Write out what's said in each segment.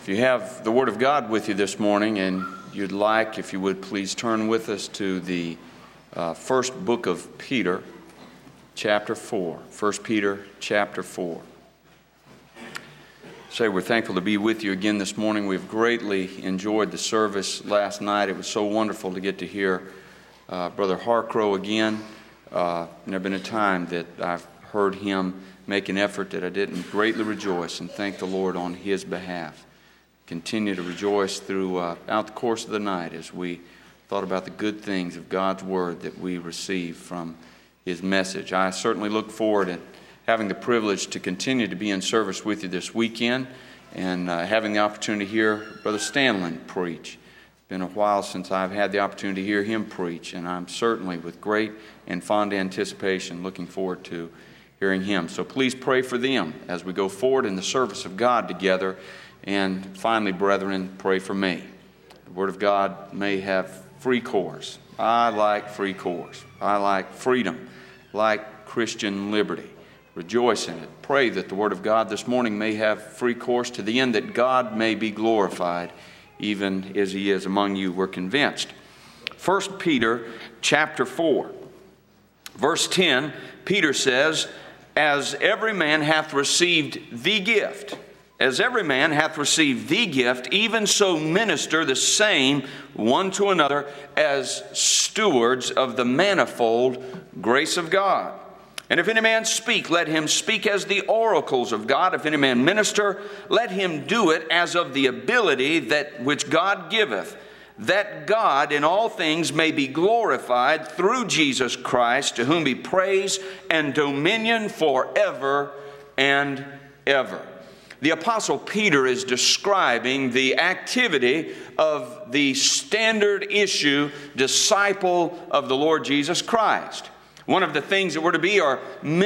If you have the Word of God with you this morning and you'd like, if you would please turn with us to the first book of Peter, chapter 4. 1 Peter, chapter 4. We're thankful to be with you again this morning. We've greatly enjoyed the service last night. It was so wonderful to get to hear Brother Harcrow again. Never been a time that I've heard him make an effort that I didn't greatly rejoice and thank the Lord on his behalf. Continue to rejoice throughout the course of the night as we thought about the good things of God's Word that we receive from His message. I certainly look forward to having the privilege to continue to be in service with you this weekend and having the opportunity to hear Brother Stanlin preach. It's been a while since I've had the opportunity to hear him preach, and I'm certainly with great and fond anticipation looking forward to hearing him. So please pray for them as we go forward in the service of God together. And finally, brethren, pray for me. The Word of God may have free course. I like free course. I like freedom, like Christian liberty. Rejoice in it. Pray that the Word of God this morning may have free course to the end that God may be glorified, even as He is among you. We're convinced. 1 Peter chapter 4, verse 10, Peter says, "As every man hath received the gift, as every man hath received the gift, even so minister the same one to another as stewards of the manifold grace of God. And if any man speak, let him speak as the oracles of God. If any man minister, let him do it as of the ability that which God giveth, that God in all things may be glorified through Jesus Christ, to whom be praise and dominion forever and ever." The Apostle Peter is describing the activity of the standard issue disciple of the Lord Jesus Christ. One of the things that we're to be are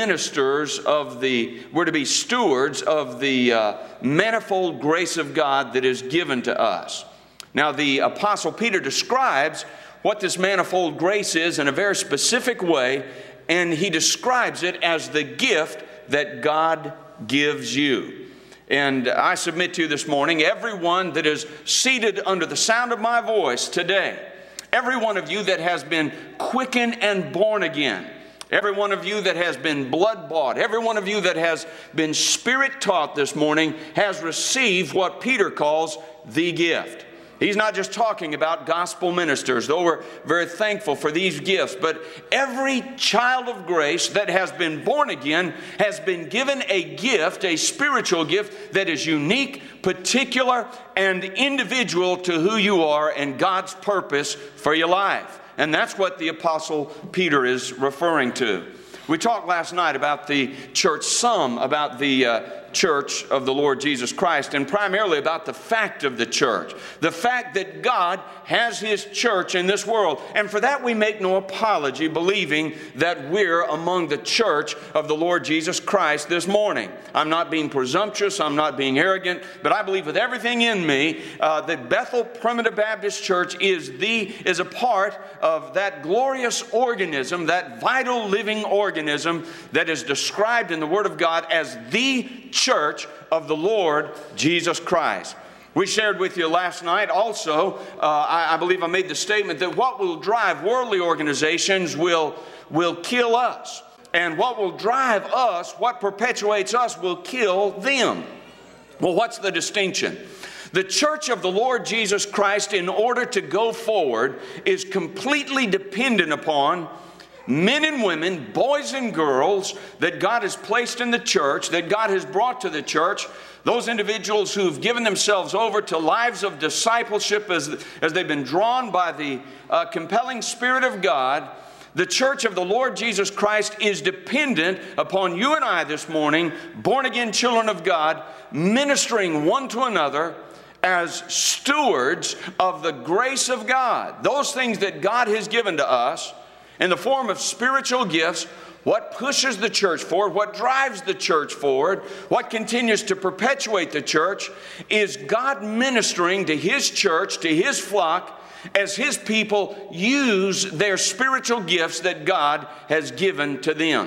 we're to be stewards of the manifold grace of God that is given to us. Now, the Apostle Peter describes what this manifold grace is in a very specific way, and he describes it as the gift that God gives you. And I submit to you this morning, everyone that is seated under the sound of my voice today, every one of you that has been quickened and born again, every one of you that has been blood-bought, every one of you that has been Spirit-taught this morning has received what Peter calls the gift. He's not just talking about gospel ministers, though we're very thankful for these gifts, but every child of grace that has been born again has been given a gift, a spiritual gift that is unique, particular, and individual to who you are and God's purpose for your life. And that's what the Apostle Peter is referring to. We talked last night about the church, about the church of the Lord Jesus Christ, and primarily about the fact of the church. The fact that God has His church in this world. And for that we make no apology, believing that we're among the church of the Lord Jesus Christ this morning. I'm not being presumptuous, I'm not being arrogant, but I believe with everything in me that Bethel Primitive Baptist Church is a part of that glorious organism, that vital living organism that is described in the Word of God as the church of the Lord Jesus Christ. We shared with you last night also, I believe I made the statement that what will drive worldly organizations will kill us. And what will drive us, what perpetuates us, will kill them. Well, what's the distinction? The church of the Lord Jesus Christ, in order to go forward, is completely dependent upon men and women, boys and girls that God has placed in the church, that God has brought to the church, those individuals who've given themselves over to lives of discipleship as they've been drawn by the compelling Spirit of God. The church of the Lord Jesus Christ is dependent upon you and I this morning, born-again children of God, ministering one to another as stewards of the grace of God. Those things that God has given to us in the form of spiritual gifts, what pushes the church forward, what drives the church forward, what continues to perpetuate the church is God ministering to His church, to His flock, as His people use their spiritual gifts that God has given to them.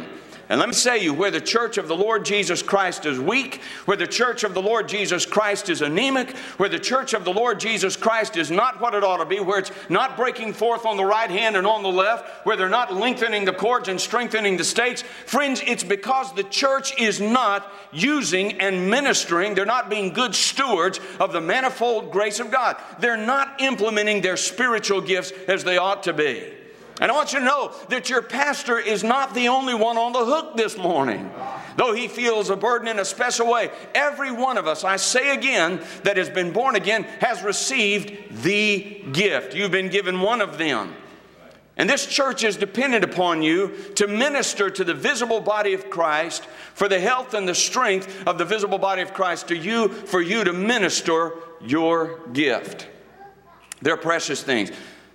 And let me say to you, where the church of the Lord Jesus Christ is weak, where the church of the Lord Jesus Christ is anemic, where the church of the Lord Jesus Christ is not what it ought to be, where it's not breaking forth on the right hand and on the left, where they're not lengthening the cords and strengthening the stakes, friends, it's because the church is not using and ministering, they're not being good stewards of the manifold grace of God. They're not implementing their spiritual gifts as they ought to be. And I want you to know that your pastor is not the only one on the hook this morning, though he feels a burden in a special way. Every one of us, I say again, that has been born again has received the gift. You've been given one of them. And this church is dependent upon you to minister to the visible body of Christ for the health and the strength of the visible body of Christ to you, for you to minister your gift. They're precious things.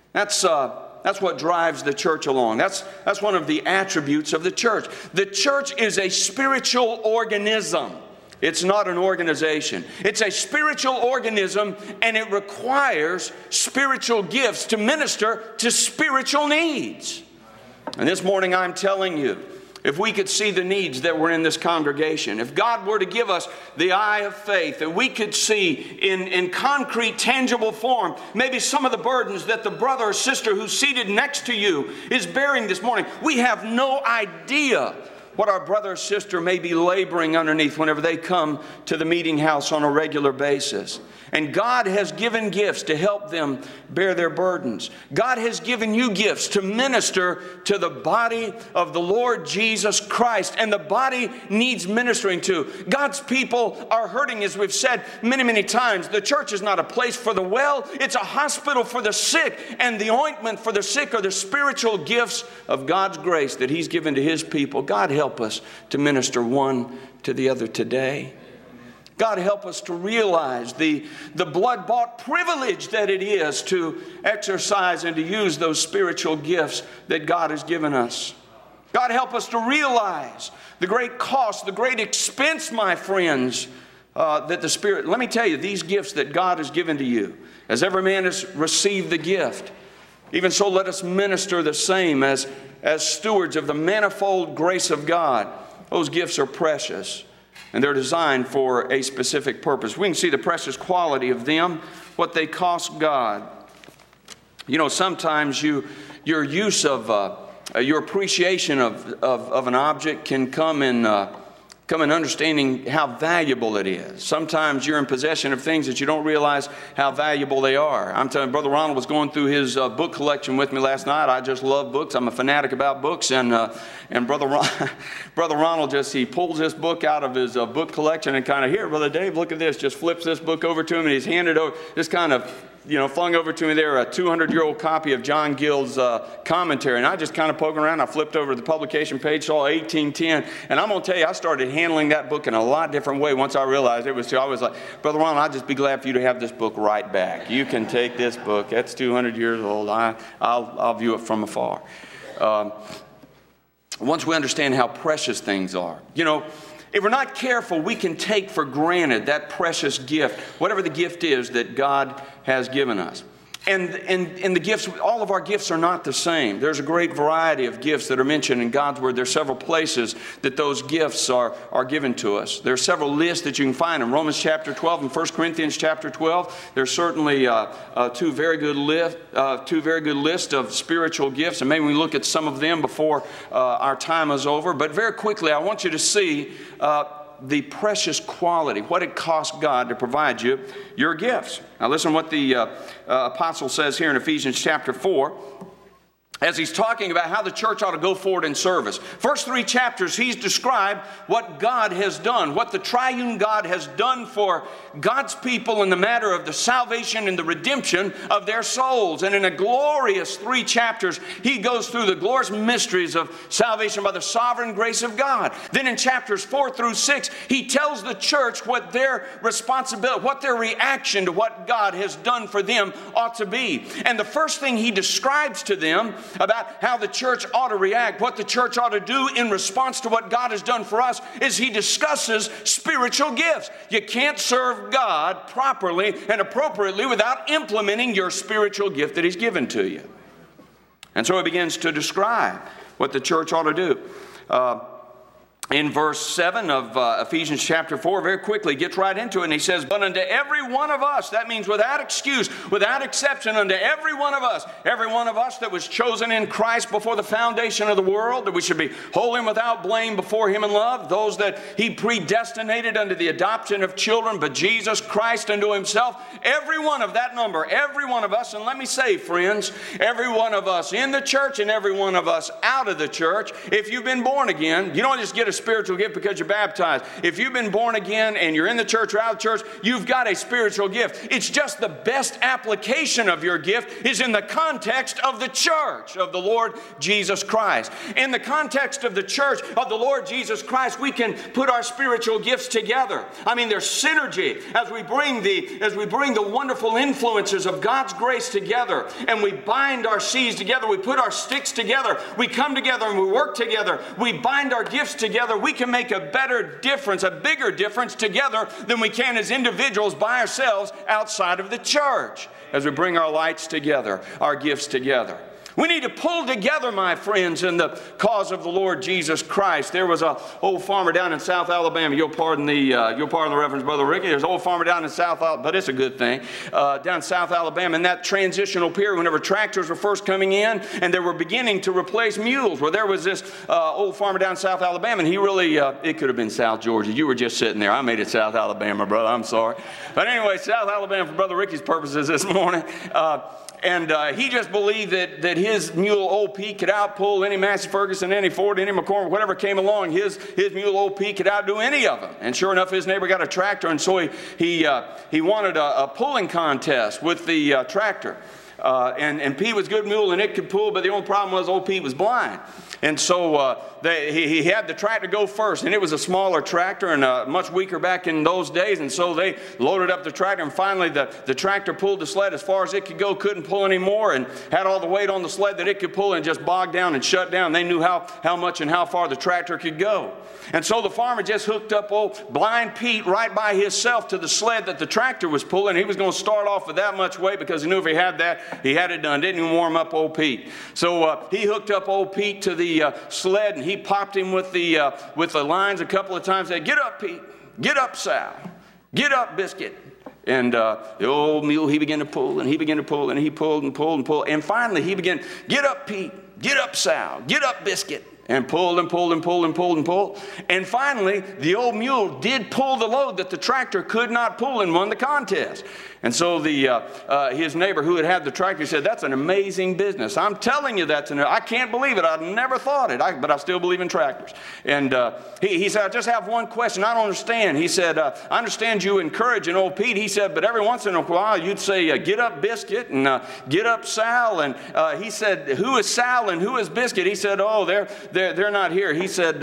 That's what drives the church along. That's one of the attributes of the church. The church is a spiritual organism. It's not an organization. It's a spiritual organism, and it requires spiritual gifts to minister to spiritual needs. And this morning I'm telling you, if we could see the needs that were in this congregation, if God were to give us the eye of faith, and we could see in concrete, tangible form, maybe some of the burdens that the brother or sister who's seated next to you is bearing this morning. We have no idea what our brother or sister may be laboring underneath whenever they come to the meeting house on a regular basis. And God has given gifts to help them bear their burdens. God has given you gifts to minister to the body of the Lord Jesus Christ. And the body needs ministering to. God's people are hurting, as we've said many, many times. The church is not a place for the well. It's a hospital for the sick. And the ointment for the sick are the spiritual gifts of God's grace that He's given to His people. God help us to minister one to the other today. God help us to realize the blood-bought privilege that it is to exercise and to use those spiritual gifts that God has given us. God help us to realize the great cost, the great expense, my friends, that the Spirit... Let me tell you, these gifts that God has given to you, as every man has received the gift, even so let us minister the same as stewards of the manifold grace of God. Those gifts are precious. And they're designed for a specific purpose. We can see the precious quality of them, what they cost God. You know, sometimes your use of, your appreciation of an object can come in understanding how valuable it is. Sometimes you're in possession of things that you don't realize how valuable they are. I'm telling you, Brother Ronald was going through his book collection with me last night. I just love books. I'm a fanatic about books. And Brother Ronald he pulls this book out of his book collection and kind of, here, Brother Dave, look at this. Just flips this book over to him and he's handed over, just kind of, flung over to me there a 200-year-old copy of John Gill's commentary. And I just kind of poking around. I flipped over the publication page, saw 1810. And I'm going to tell you, I started handling that book in a lot different way once I realized it was too. I was like, Brother Ronald, I'd just be glad for you to have this book right back. You can take this book. That's 200 years old. I'll view it from afar. Once we understand how precious things are. If we're not careful, we can take for granted that precious gift, whatever the gift is that God has given us. And the gifts, all of our gifts are not the same. There's a great variety of gifts that are mentioned in God's Word. There's several places that those gifts are given to us. There are several lists that you can find in Romans chapter 12 and 1 Corinthians chapter 12. There's certainly two very good lists of spiritual gifts, and maybe we look at some of them before our time is over. But very quickly, I want you to see the precious quality, what it cost God to provide you your gifts. Now listen what the apostle says here in Ephesians chapter 4. As he's talking about how the church ought to go forward in service. First 3 chapters, he's described what God has done, what the triune God has done for God's people in the matter of the salvation and the redemption of their souls. And in a glorious 3 chapters, he goes through the glorious mysteries of salvation by the sovereign grace of God. Then in chapters 4 through 6, he tells the church what their responsibility, what their reaction to what God has done for them ought to be. And the first thing he describes to them about how the church ought to react, what the church ought to do in response to what God has done for us, is he discusses spiritual gifts. You can't serve God properly and appropriately without implementing your spiritual gift that he's given to you. And so he begins to describe what the church ought to do. in verse 7 of Ephesians chapter 4, very quickly, gets right into it, and he says, but unto every one of us, that means without excuse, without exception, unto every one of us that was chosen in Christ before the foundation of the world, that we should be holy and without blame before Him in love, those that He predestinated unto the adoption of children, but Jesus Christ unto Himself, every one of that number, every one of us, and let me say, friends, every one of us in the church and every one of us out of the church, if you've been born again, you don't just get a spiritual gift because you're baptized. If you've been born again and you're in the church or out of the church, you've got a spiritual gift. It's just the best application of your gift is in the context of the church of the Lord Jesus Christ. In the context of the church of the Lord Jesus Christ, we can put our spiritual gifts together. I mean, there's synergy as we bring the wonderful influences of God's grace together, and we bind our seeds together, we put our sticks together, we come together and we work together, we bind our gifts together. We can make a better difference, a bigger difference together than we can as individuals by ourselves outside of the church as we bring our lights together, our gifts together. We need to pull together, my friends, in the cause of the Lord Jesus Christ. There was an old farmer down in South Alabama. You'll pardon the reference, Brother Ricky. There's an old farmer down in South Alabama, but it's a good thing, down in South Alabama. In that transitional period, whenever tractors were first coming in and they were beginning to replace mules, well, there was this old farmer down in South Alabama, and he really, it could have been South Georgia. You were just sitting there. I made it South Alabama, brother. I'm sorry. But anyway, South Alabama for Brother Ricky's purposes this morning. And he just believed that his mule, Old Pete, could outpull any Massey Ferguson, any Ford, any McCormick, whatever came along. His mule, Old Pete, could outdo any of them. And sure enough, his neighbor got a tractor, and so he wanted a pulling contest with the tractor. And Pete was a good mule, and it could pull, but the only problem was Old Pete was blind. And so he had the tractor go first, and it was a smaller tractor and much weaker back in those days. And so they loaded up the tractor, and finally the tractor pulled the sled as far as it could go, couldn't pull anymore, and had all the weight on the sled that it could pull, and just bogged down and shut down. They knew how much and how far the tractor could go. And so the farmer just hooked up old blind Pete right by himself to the sled that the tractor was pulling. He was going to start off with that much weight because he knew if he had that, he had it done. Didn't even warm up old Pete. So he hooked up old Pete to the sled, and he popped him with the lines a couple of times. Said, "Get up, Pete. Get up, Sal. Get up, Biscuit." And the old mule, he began to pull, and he began to pull, and he pulled and pulled and pulled. And finally he began, "Get up, Pete. Get up, Sal. Get up, Biscuit." And pulled and pulled and pulled and pulled and pulled. And finally, the old mule did pull the load that the tractor could not pull and won the contest. And so his neighbor who had the tractor said, "That's an amazing business. I'm telling you I can't believe it. I never thought it, but I still believe in tractors." And he said, "I just have one question. I don't understand." He said, "I understand you encouraging old Pete." He said, "But every once in a while you'd say, 'Get up, Biscuit,' and 'Get up, Sal.' And he said, 'Who is Sal and who is Biscuit?' He said, 'Oh, they're not here." He said,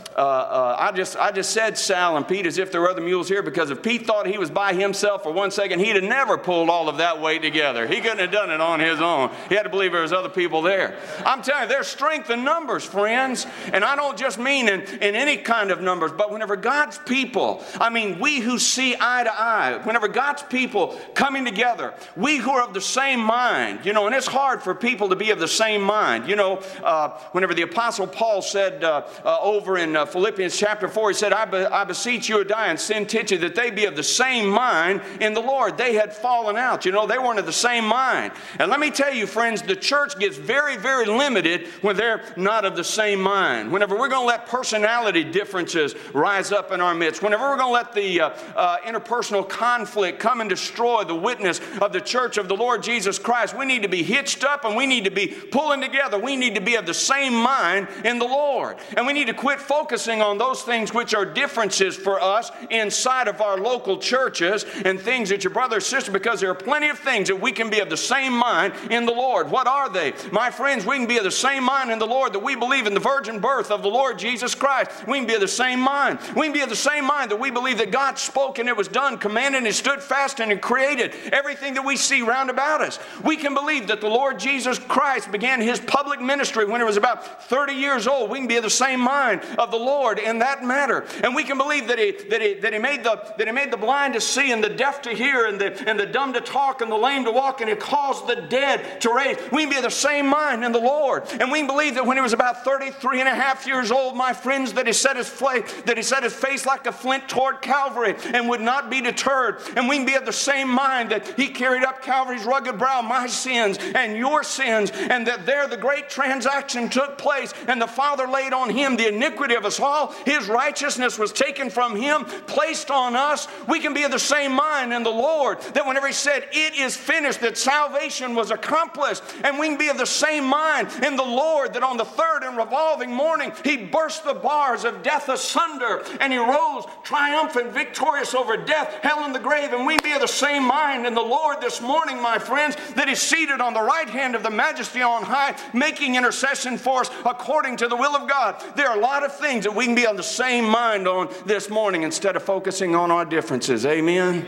I just said Sal and Pete as if there were other mules here, because if Pete thought he was by himself for 1 second, he'd have never pulled all of that weight together. He couldn't have done it on his own. He had to believe there was other people there." I'm telling you, there's strength in numbers, friends. And I don't just mean in any kind of numbers, but whenever God's people, I mean, we who see eye to eye, whenever God's people coming together, we who are of the same mind, and it's hard for people to be of the same mind. Whenever the Apostle Paul said over in Philippians chapter 4, he said, I beseech Euodia and Syntyche that they be of the same mind in the Lord. They had fallen out. They weren't of the same mind. And let me tell you, friends, the church gets very, very limited when they're not of the same mind. Whenever we're going to let personality differences rise up in our midst, whenever we're going to let the interpersonal conflict come and destroy the witness of the church of the Lord Jesus Christ, we need to be hitched up and we need to be pulling together. We need to be of the same mind in the Lord. And we need to quit focusing on those things which are differences for us inside of our local churches and things that your brother or sister, because there are plenty of things that we can be of the same mind in the Lord. What are they? My friends, we can be of the same mind in the Lord that we believe in the virgin birth of the Lord Jesus Christ. We can be of the same mind. We can be of the same mind that we believe that God spoke and it was done, commanded and stood fast and created everything that we see round about us. We can believe that the Lord Jesus Christ began His public ministry when He was about 30 years old. We can be of the same mind of the Lord in that matter. And we can believe that He made the blind to see and the deaf to hear and and the dumb to talk and the lame to walk, and He caused the dead to raise. We can be of the same mind in the Lord. And we can believe that when He was about 33 and a half years old, my friends, that He set His face like a flint toward Calvary and would not be deterred. And we can be of the same mind that He carried up Calvary's rugged brow my sins and your sins, and that there the great transaction took place, and the Father laid on Him the iniquity of us all. His righteousness was taken from Him, placed on us. We can be of the same mind in the Lord, that whenever He said, "It is finished," that salvation was accomplished. And we can be of the same mind in the Lord, that on the third and revolving morning He burst the bars of death asunder, and He rose triumphant, victorious over death, hell, and the grave. And we be of the same mind in the Lord this morning, my friends, that He's seated on the right hand of the Majesty on high, making intercession for us according to the will of God. There are a lot of things that we can be on the same mind on this morning instead of focusing on our differences. Amen?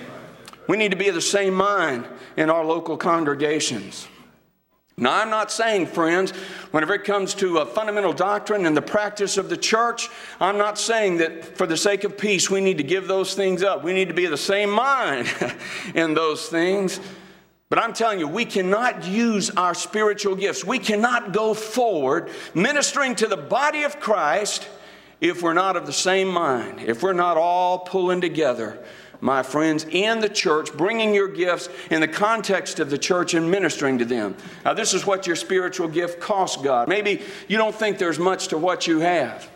We need to be of the same mind in our local congregations. Now, I'm not saying, friends, whenever it comes to a fundamental doctrine and the practice of the church, I'm not saying that for the sake of peace we need to give those things up. We need to be of the same mind in those things. But I'm telling you, we cannot use our spiritual gifts. We cannot go forward ministering to the body of Christ if we're not of the same mind, if we're not all pulling together, my friends, in the church, bringing your gifts in the context of the church and ministering to them. Now, this is what your spiritual gift costs God. Maybe you don't think there's much to what you have.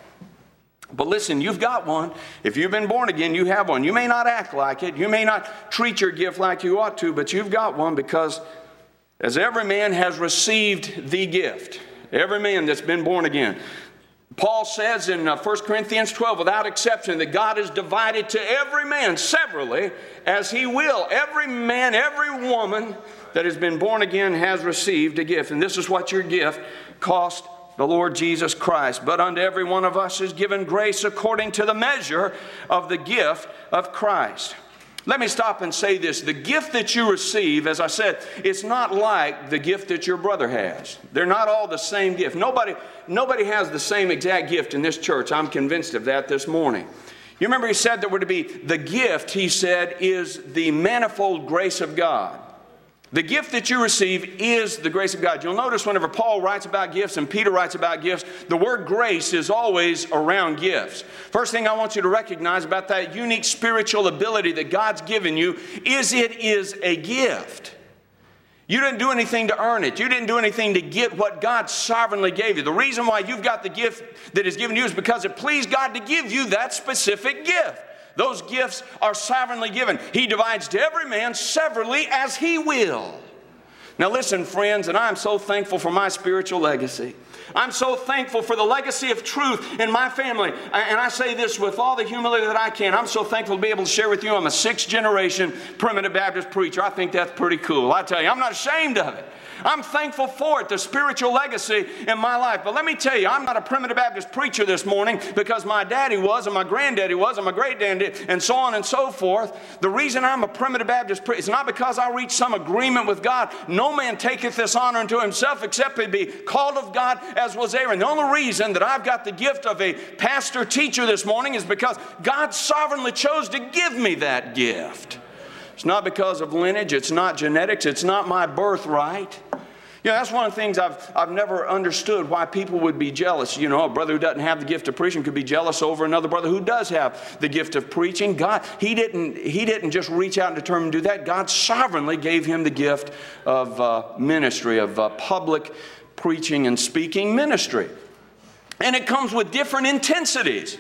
But listen, you've got one. If you've been born again, you have one. You may not act like it. You may not treat your gift like you ought to, but you've got one, because as every man has received the gift, every man that's been born again, Paul says in 1 Corinthians 12, without exception, that God is divided to every man severally as He will. Every man, every woman that has been born again has received a gift. And this is what your gift cost the Lord Jesus Christ. But unto every one of us is given grace according to the measure of the gift of Christ. Let me stop and say this. The gift that you receive, as I said, it's not like the gift that your brother has. They're not all the same gift. Nobody has the same exact gift in this church. I'm convinced of that this morning. You remember he said that we're to be, the gift, he said, is the manifold grace of God. The gift that you receive is the grace of God. You'll notice whenever Paul writes about gifts and Peter writes about gifts, the word grace is always around gifts. First thing I want you to recognize about that unique spiritual ability that God's given you is it is a gift. You didn't do anything to earn it. You didn't do anything to get what God sovereignly gave you. The reason why you've got the gift that is given you is because it pleased God to give you that specific gift. Those gifts are sovereignly given. He divides to every man severally as He will. Now listen, friends, and I'm so thankful for my spiritual legacy. I'm so thankful for the legacy of truth in my family. And I say this with all the humility that I can. I'm so thankful to be able to share with you. I'm a 6th generation Primitive Baptist preacher. I think that's pretty cool. I tell you, I'm not ashamed of it. I'm thankful for it, the spiritual legacy in my life. But let me tell you, I'm not a Primitive Baptist preacher this morning because my daddy was, and my granddaddy was, and my great-daddy, and so on and so forth. The reason I'm a Primitive Baptist preacher is not because I reached some agreement with God. No man taketh this honor unto himself except he be called of God, as was Aaron. The only reason that I've got the gift of a pastor teacher this morning is because God sovereignly chose to give me that gift. It's not because of lineage. It's not genetics. It's not my birthright. You know, that's one of the things I've never understood, why people would be jealous. You know, a brother who doesn't have the gift of preaching could be jealous over another brother who does have the gift of preaching. God, he didn't just reach out and determine to do that. God sovereignly gave him the gift of ministry, of public preaching and speaking ministry. And it comes with different intensities.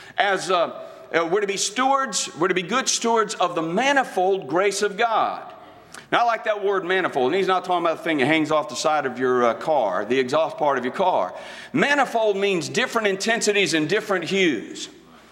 As we're to be stewards, we're to be good stewards of the manifold grace of God. Now, I like that word manifold, and he's not talking about the thing that hangs off the side of your car, the exhaust part of your car. Manifold means different intensities and different hues.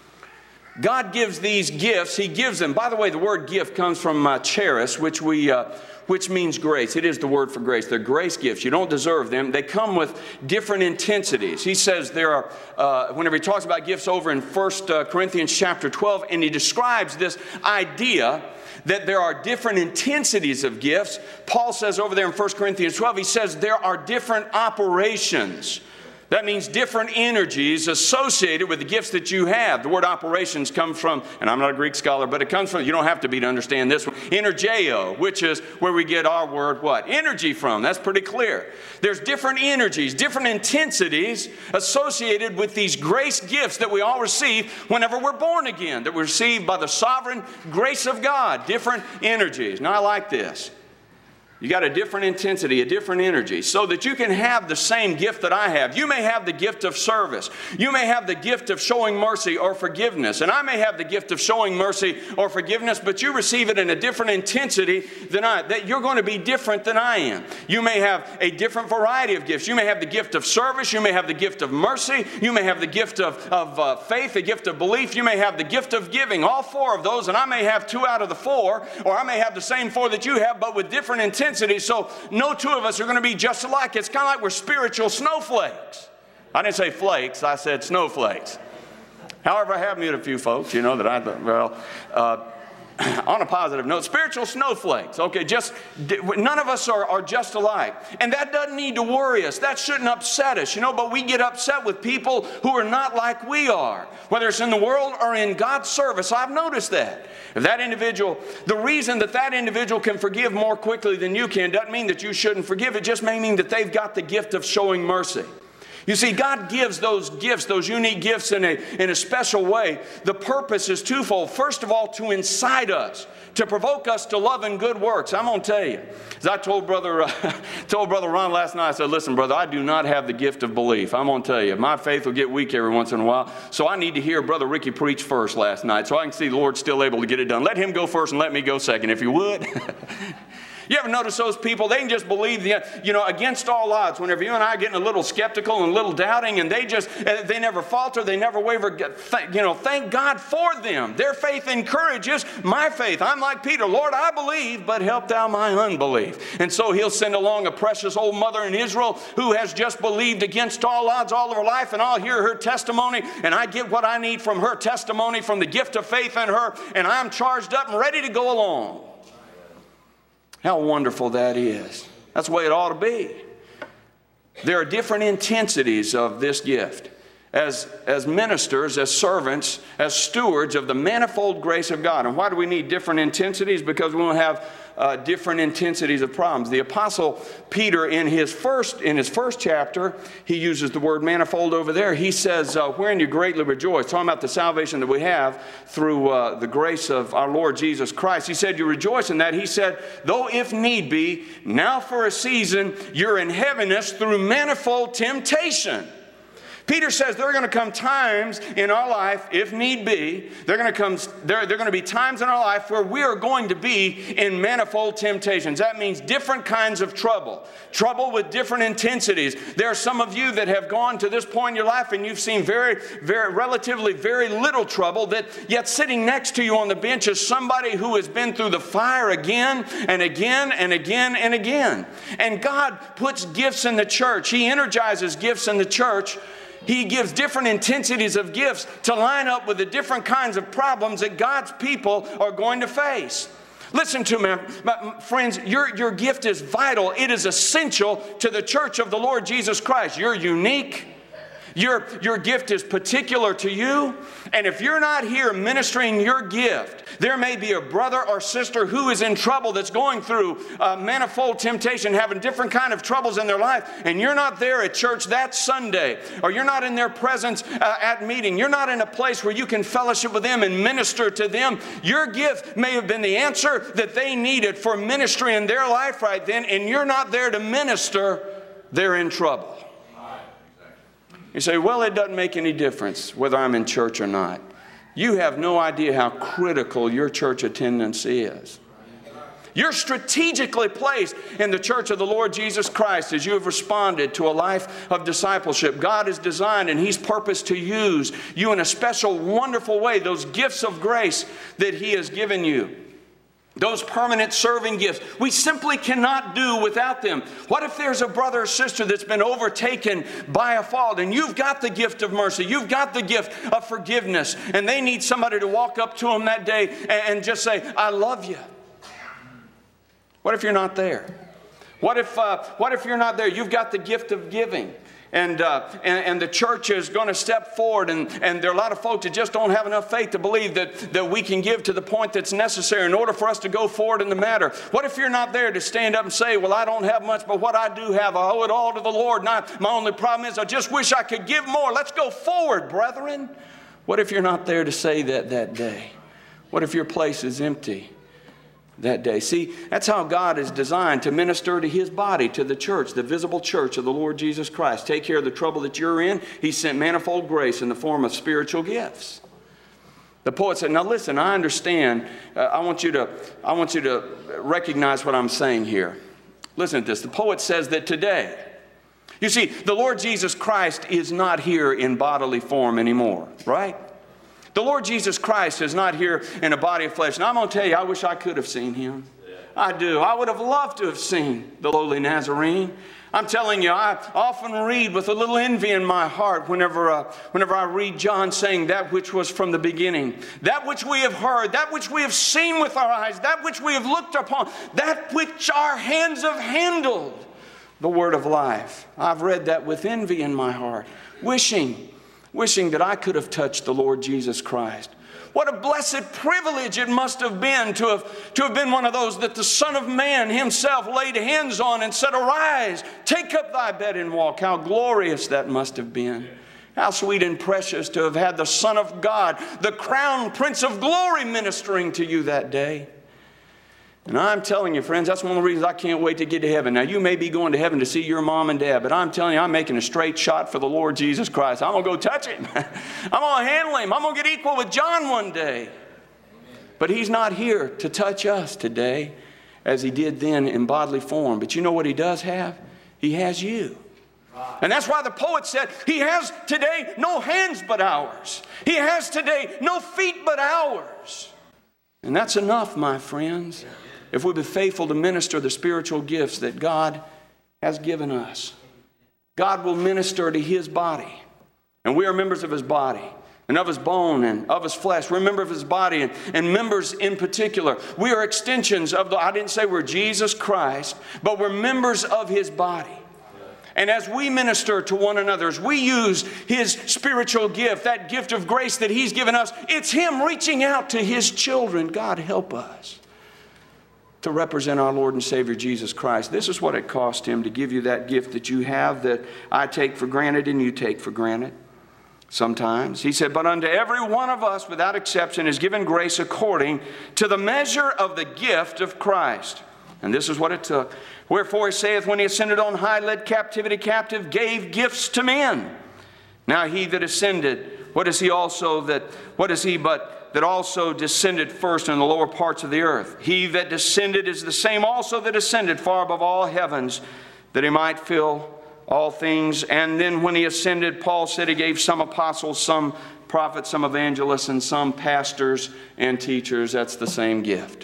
God gives these gifts. He gives them. By the way, the word gift comes from charis, which means grace. It is the word for grace. They're grace gifts. You don't deserve them. They come with different intensities. He says there are, whenever he talks about gifts over in 1 Corinthians chapter 12, and he describes this idea that there are different intensities of gifts. Paul says over there in 1 Corinthians 12, he says there are different operations That means different energies associated with the gifts that you have. The word operations comes from, and I'm not a Greek scholar, but it comes from, you don't have to be to understand this one, energeo, which is where we get our word what? Energy from. That's pretty clear. There's different energies, different intensities associated with these grace gifts that we all receive whenever we're born again, that we receive by the sovereign grace of God. Different energies. Now I like this. You got a different intensity, a different energy, so that you can have the same gift that I have. You may have the gift of service. You may have the gift of showing mercy or forgiveness. And I may have the gift of showing mercy or forgiveness, but you receive it in a different intensity than I. That you're going to be different than I am. You may have a different variety of gifts. You may have the gift of service. You may have the gift of mercy. You may have the gift of faith, the gift of belief. You may have the gift of giving. All four of those, and I may have 2 out of the 4, or I may have the same 4 that you have, but with different intensity. So no 2 of us are going to be just alike. It's kind of like we're spiritual snowflakes. I didn't say flakes, I said snowflakes. However, I have met a few folks, you know, that I thought, well, on a positive note, spiritual snowflakes. Okay, none of us are just alike. And that doesn't need to worry us. That shouldn't upset us, you know, but we get upset with people who are not like we are, whether it's in the world or in God's service. I've noticed that. If that individual, the reason that individual can forgive more quickly than you can doesn't mean that you shouldn't forgive. It just may mean that they've got the gift of showing mercy. You see, God gives those gifts, those unique gifts in a special way. The purpose is twofold. First of all, to incite us, to provoke us to love and good works. I'm going to tell you, as I told Brother Ron last night, I said, listen, brother, I do not have the gift of belief. I'm going to tell you, my faith will get weak every once in a while, so I need to hear Brother Ricky preach first last night so I can see the Lord still able to get it done. Let him go first and let me go second, if you would. You ever notice those people, they can just believe, against all odds, whenever you and I are getting a little skeptical and a little doubting, and they never falter, they never waver, thank God for them. Their faith encourages my faith. I'm like Peter, Lord, I believe, but help thou my unbelief. And so he'll send along a precious old mother in Israel who has just believed against all odds all of her life, and I'll hear her testimony, and I get what I need from her testimony, from the gift of faith in her, and I'm charged up and ready to go along. How wonderful that is. That's the way it ought to be. There are different intensities of this gift. As ministers, as servants, as stewards of the manifold grace of God. And why do we need different intensities? Because we will have different intensities of problems. The Apostle Peter, in his first chapter, he uses the word manifold over there. He says, wherein you greatly rejoice. Talking about the salvation that we have through the grace of our Lord Jesus Christ. He said, you rejoice in that. He said, though if need be, now for a season, you're in heaviness through manifold temptation. Peter says there are going to come times in our life, if need be, there are going to be times in our life where we are going to be in manifold temptations. That means different kinds of trouble with different intensities. There are some of you that have gone to this point in your life and you've seen relatively very little trouble, that yet sitting next to you on the bench is somebody who has been through the fire again and again and again and again. And God puts gifts in the church. He energizes gifts in the church. He gives different intensities of gifts to line up with the different kinds of problems that God's people are going to face. Listen to me, my friends, your gift is vital. It is essential to the church of the Lord Jesus Christ. You're unique. Your gift is particular to you. And if you're not here ministering your gift, there may be a brother or sister who is in trouble, that's going through manifold temptation, having different kind of troubles in their life, and you're not there at church that Sunday, or you're not in their presence at meeting. You're not in a place where you can fellowship with them and minister to them. Your gift may have been the answer that they needed for ministry in their life right then, and you're not there to minister. They're in trouble. You say, well, it doesn't make any difference whether I'm in church or not. You have no idea how critical your church attendance is. You're strategically placed in the church of the Lord Jesus Christ as you have responded to a life of discipleship. God has designed and He's purposed to use you in a special, wonderful way, those gifts of grace that He has given you. Those permanent serving gifts, we simply cannot do without them. What if there's a brother or sister that's been overtaken by a fault, and you've got the gift of mercy, you've got the gift of forgiveness, and they need somebody to walk up to them that day and just say, I love you. What if you're not there? What if you're not there? You've got the gift of giving. And the church is going to step forward, and there are a lot of folks that just don't have enough faith to believe that we can give to the point that's necessary in order for us to go forward in the matter. What if you're not there to stand up and say, well, I don't have much, but what I do have, I owe it all to the Lord. My only problem is I just wish I could give more. Let's go forward, brethren. What if you're not there to say that day? What if your place is empty that day? See, that's how God is designed to minister to His body, to the church, the visible church of the Lord Jesus Christ. Take care of the trouble that you're in. He sent manifold grace in the form of spiritual gifts. The poet said, now listen, I understand. I want you to recognize what I'm saying here. Listen to this. The poet says that today, you see, the Lord Jesus Christ is not here in bodily form anymore, right? The Lord Jesus Christ is not here in a body of flesh. And I'm going to tell you, I wish I could have seen Him. I do. I would have loved to have seen the lowly Nazarene. I'm telling you, I often read with a little envy in my heart whenever I read John saying that which was from the beginning, that which we have heard, that which we have seen with our eyes, that which we have looked upon, that which our hands have handled, the word of life. I've read that with envy in my heart, wishing that I could have touched the Lord Jesus Christ. What a blessed privilege it must have been to have been one of those that the Son of Man Himself laid hands on and said, arise, take up thy bed and walk. How glorious that must have been. How sweet and precious to have had the Son of God, the crowned Prince of Glory, ministering to you that day. And I'm telling you, friends, that's one of the reasons I can't wait to get to heaven. Now, you may be going to heaven to see your mom and dad, but I'm telling you, I'm making a straight shot for the Lord Jesus Christ. I'm going to go touch Him. I'm going to handle Him. I'm going to get equal with John one day. But He's not here to touch us today as He did then in bodily form. But you know what He does have? He has you. And that's why the poet said, He has today no hands but ours. He has today no feet but ours. And that's enough, my friends, if we be faithful to minister the spiritual gifts that God has given us. God will minister to His body. And we are members of His body, and of His bone, and of His flesh. We're members of His body, and members in particular. We are extensions of I didn't say we're Jesus Christ, but we're members of His body. And as we minister to one another, as we use His spiritual gift, that gift of grace that He's given us, it's Him reaching out to His children. God help us to represent our Lord and Savior Jesus Christ. This is what it cost Him to give you that gift that you have, that I take for granted and you take for granted sometimes. He said, but unto every one of us without exception is given grace according to the measure of the gift of Christ. And this is what it took. Wherefore He saith, when He ascended on high, led captivity captive, gave gifts to men. Now He that ascended, what is He but that also descended first in the lower parts of the earth? He that descended is the same also that ascended far above all heavens, that He might fill all things. And then when He ascended, Paul said He gave some apostles, some prophets, some evangelists, and some pastors and teachers. That's the same gift.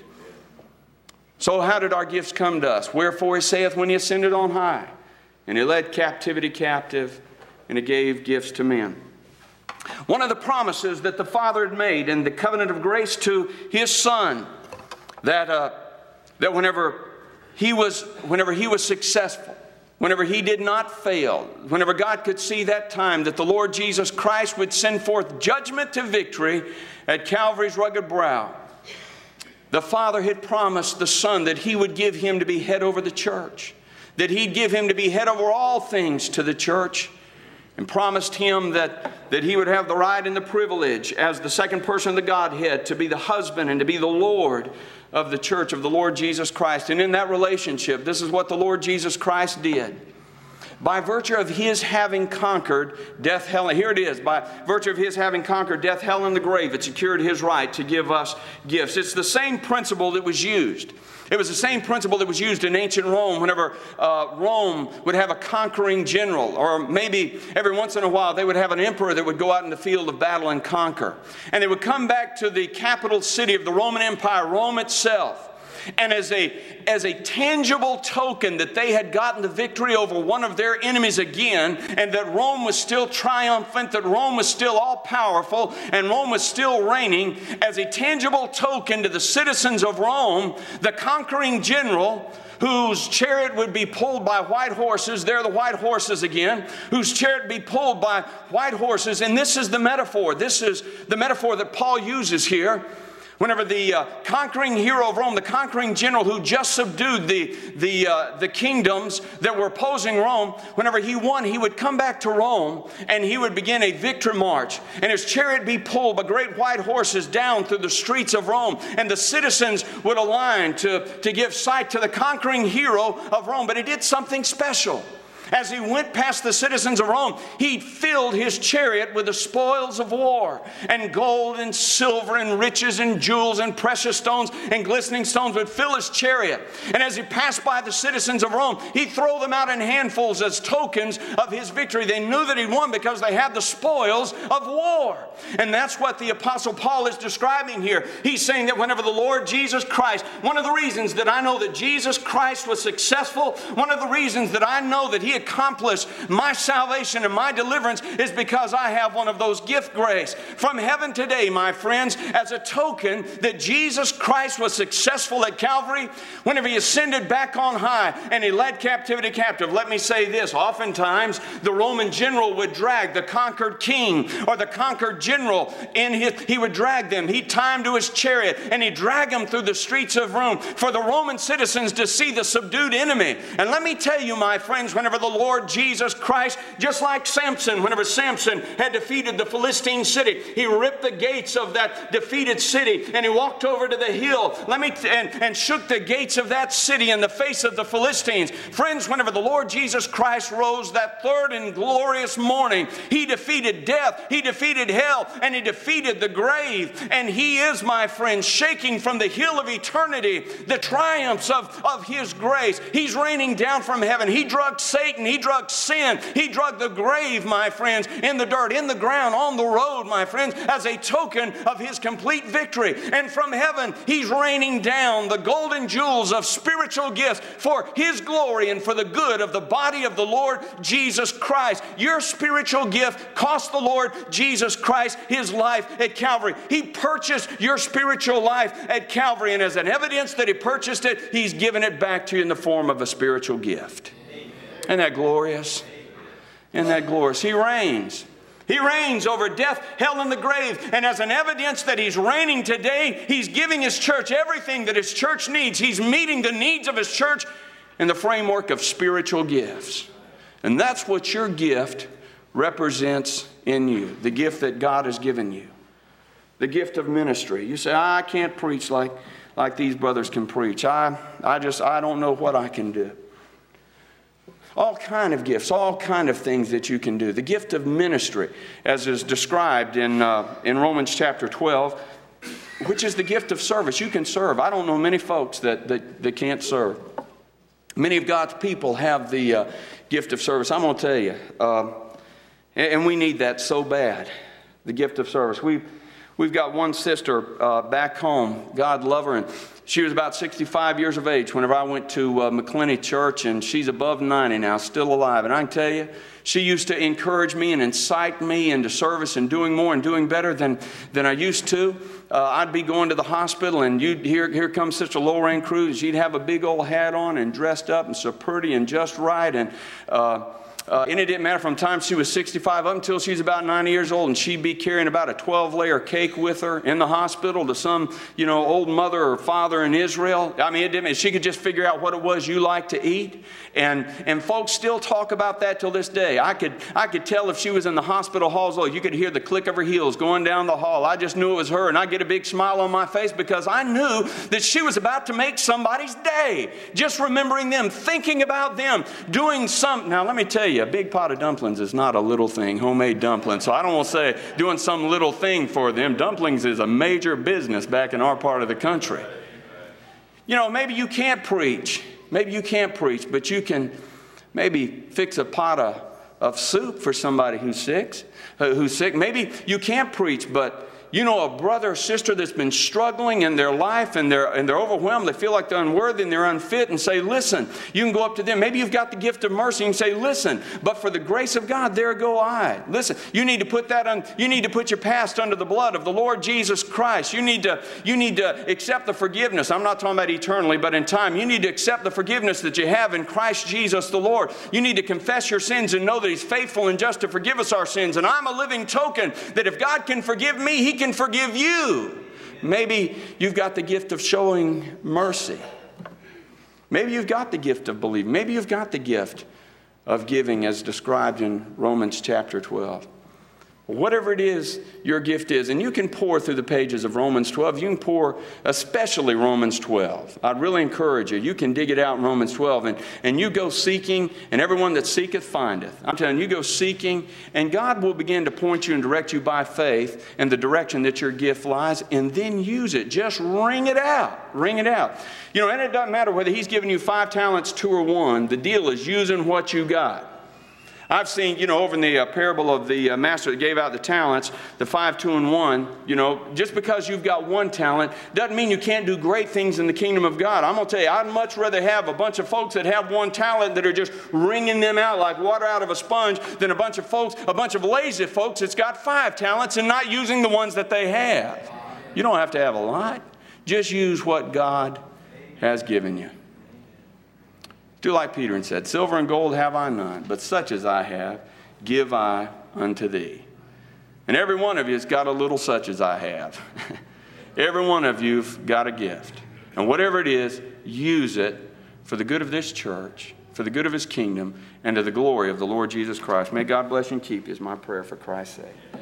So how did our gifts come to us? Wherefore He saith, when He ascended on high, and He led captivity captive, and He gave gifts to men. One of the promises that the Father had made in the covenant of grace to His Son, that whenever He was successful, whenever He did not fail, whenever God could see that time that the Lord Jesus Christ would send forth judgment to victory at Calvary's rugged brow, the Father had promised the Son that He would give Him to be head over the church, that He'd give Him to be head over all things to the church, and promised Him that He would have the right and the privilege as the second person of the Godhead to be the husband and to be the Lord of the church of the Lord Jesus Christ. And in that relationship, this is what the Lord Jesus Christ did. By virtue of His having conquered death, hell, here it is. By virtue of His having conquered death, hell, and the grave, it secured His right to give us gifts. It's the same principle that was used. It was the same principle that was used in ancient Rome whenever Rome would have a conquering general, or maybe every once in a while they would have an emperor that would go out in the field of battle and conquer. And they would come back to the capital city of the Roman Empire, Rome itself. And as a tangible token that they had gotten the victory over one of their enemies again, and that Rome was still triumphant, that Rome was still all-powerful, and Rome was still reigning, as a tangible token to the citizens of Rome, the conquering general whose chariot would be pulled by white horses. There are the white horses again. Whose chariot would be pulled by white horses. And this is the metaphor. This is the metaphor that Paul uses here. Whenever the conquering hero of Rome, the conquering general who just subdued the kingdoms that were opposing Rome, whenever he won, he would come back to Rome and he would begin a victory march. And his chariot be pulled by great white horses down through the streets of Rome. And the citizens would align to give sight to the conquering hero of Rome. But he did something special. As he went past the citizens of Rome, he filled his chariot with the spoils of war, and gold and silver and riches and jewels and precious stones and glistening stones would fill his chariot. And as he passed by the citizens of Rome, he'd throw them out in handfuls as tokens of his victory. They knew that he'd won because they had the spoils of war. And that's what the Apostle Paul is describing here. He's saying that whenever the Lord Jesus Christ, one of the reasons that I know that Jesus Christ was successful, one of the reasons that I know that he accomplished my salvation and my deliverance is because I have one of those gift grace from heaven today, my friends, as a token that Jesus Christ was successful at Calvary. Whenever he ascended back on high and he led captivity captive, let me say this, oftentimes the Roman general would drag the conquered king or the conquered general he would drag them, he'd tie him to his chariot and he'd drag them through the streets of Rome for the Roman citizens to see the subdued enemy. And let me tell you, my friends, whenever the Lord Jesus Christ, just like Samson, whenever Samson had defeated the Philistine city, he ripped the gates of that defeated city and he walked over to the hill and shook the gates of that city in the face of the Philistines. Friends, whenever the Lord Jesus Christ rose that third and glorious morning, he defeated death, he defeated hell, and he defeated the grave. And he is, my friends, shaking from the hill of eternity the triumphs of his grace. He's raining down from heaven. He drugged Satan, he drugged sin, he drugged the grave, my friends, in the dirt, in the ground, on the road, my friends, as a token of his complete victory. And from heaven, he's raining down the golden jewels of spiritual gifts for his glory and for the good of the body of the Lord Jesus Christ. Your spiritual gift cost the Lord Jesus Christ his life at Calvary. He purchased your spiritual life at Calvary, and as an evidence that he purchased it, he's given it back to you in the form of a spiritual gift. Isn't that glorious? Isn't that glorious? He reigns. He reigns over death, hell, and the grave. And as an evidence that he's reigning today, he's giving his church everything that his church needs. He's meeting the needs of his church in the framework of spiritual gifts. And that's what your gift represents in you, the gift that God has given you, the gift of ministry. You say, I can't preach like these brothers can preach. I don't know what I can do. All kind of gifts, all kind of things that you can do. The gift of ministry, as is described in Romans chapter 12, which is the gift of service. You can serve. I don't know many folks that can't serve. Many of God's people have the gift of service. I'm going to tell you, and we need that so bad, the gift of service. We've got one sister back home, God love her, and she was about 65 years of age whenever I went to McClenny Church, and she's above 90 now, still alive. And I can tell you, she used to encourage me and incite me into service and doing more and doing better than I used to. I'd be going to the hospital, and you'd here comes Sister Lorraine Cruz. She'd have a big old hat on and dressed up and so pretty and just right. And it didn't matter from the time she was 65 up until she was about 90 years old, and she'd be carrying about a 12-layer cake with her in the hospital to some, old mother or father in Israel. I mean, it didn't. She could just figure out what it was you like to eat, and folks still talk about that till this day. I could tell if she was in the hospital halls. You could hear the click of her heels going down the hall. I just knew it was her, and I'd get a big smile on my face because I knew that she was about to make somebody's day. Just remembering them, thinking about them, doing something. Now, let me tell you, a big pot of dumplings is not a little thing, homemade dumplings. So I don't want to say doing some little thing for them. Dumplings is a major business back in our part of the country. Maybe you can't preach. Maybe you can't preach, but you can maybe fix a pot of soup for somebody who's sick. Maybe you can't preach, but you know a brother or sister that's been struggling in their life and they're overwhelmed, they feel like they're unworthy and they're unfit, and say, listen, you can go up to them. Maybe you've got the gift of mercy and say, listen, but for the grace of God, there go I. Listen, you need to put that on, you need to put your past under the blood of the Lord Jesus Christ. You need to accept the forgiveness. I'm not talking about eternally, but in time. You need to accept the forgiveness that you have in Christ Jesus the Lord. You need to confess your sins and know that He's faithful and just to forgive us our sins. And I'm a living token that if God can forgive me, He can forgive you. Maybe you've got the gift of showing mercy. Maybe you've got the gift of believing. Maybe you've got the gift of giving as described in Romans chapter 12. Whatever it is your gift is, and you can pour through the pages of Romans 12. You can pour especially Romans 12. I'd really encourage you. You can dig it out in Romans 12, and you go seeking, and everyone that seeketh findeth. I'm telling you, you go seeking, and God will begin to point you and direct you by faith in the direction that your gift lies, and then use it. Just ring it out. Ring it out. You know, and it doesn't matter whether He's given you 5 talents, 2 or 1. The deal is using what you got. I've seen, you know, over in the parable of the master that gave out the talents, the 5, 2, and 1, you know, just because you've got 1 talent doesn't mean you can't do great things in the kingdom of God. I'm going to tell you, I'd much rather have a bunch of folks that have 1 talent that are just wringing them out like water out of a sponge than a bunch of lazy folks that's got 5 talents and not using the ones that they have. You don't have to have a lot. Just use what God has given you. Do like Peter and said, silver and gold have I none, but such as I have, give I unto thee. And every one of you has got a little such as I have. Every one of you've got a gift. And whatever it is, use it for the good of this church, for the good of His kingdom, and to the glory of the Lord Jesus Christ. May God bless you and keep you is my prayer for Christ's sake.